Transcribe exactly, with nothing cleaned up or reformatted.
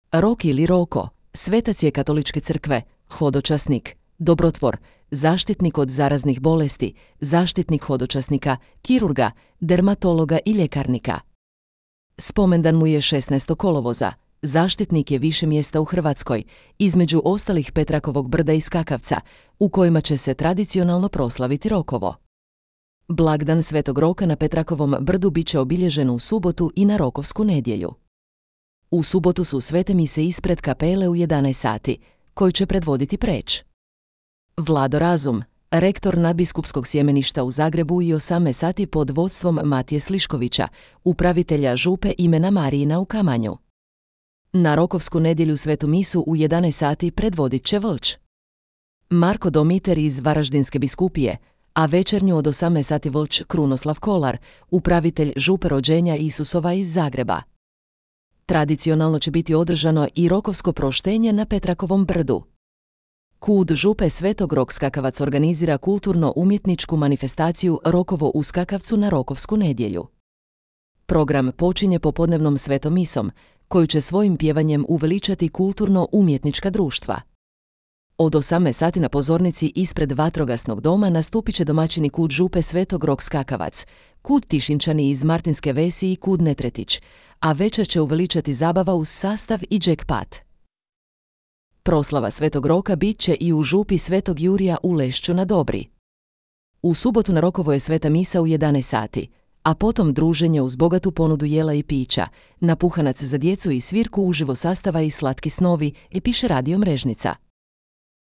Rok ili Roko, svetac je katoličke crkve, hodočasnik, dobrotvor, zaštitnik od zaraznih bolesti, zaštitnik hodočasnika, kirurga, dermatologa i ljekarnika. Spomendan mu je šesnaestog kolovoza. Zaštitnik je više mjesta u Hrvatskoj, između ostalih Petrakovog brda i skakavca, u kojima će se tradicionalno proslaviti Rokovo. Blagdan Svetog Roka na Petrakovom brdu bit će obilježen u subotu i na Rokovsku nedjelju. U subotu su svete mise ispred kapele u jedanaest sati, koju će predvoditi preć. Vlado Razum, rektor nadbiskupskog sjemeništa u Zagrebu, i osamnaest sati pod vodstvom Matije Sliškovića, upravitelja župe imena Marijina u Kamanju. Na Rokovsku nedjelju svetu misu u jedanaest sati predvodit će Vlč Marko Domiter iz Varaždinske biskupije, a večernju od osamnaest sati Vlč Krunoslav Kolar, upravitelj župe rođenja Isusova iz Zagreba. Tradicionalno će biti održano i rokovsko proštenje na Petrakovom brdu. Kud župe Svetog Rok skakavac organizira kulturno-umjetničku manifestaciju Rokovo u skakavcu na Rokovsku nedjelju. Program počinje popodnevnom svetom misom, koju će svojim pjevanjem uveličati kulturno-umjetnička društva. Od osamnaest sati na pozornici ispred vatrogasnog doma nastupit će domaćini kud župe Svetog Rok skakavac, kud Tišinčani iz Martinske Vesi i kud Netretić, a večer će uveličati zabava uz sastav i jackpot. Proslava Svetog Roka bit će i u župi Svetog Jurija u Lešću na Dobri. U subotu na Rokovo je sveta misa u jedanaest sati, a potom druženje uz bogatu ponudu jela i pića, napuhanac za djecu i svirku uživo sastava i slatki snovi, i piše Radio Mrežnica.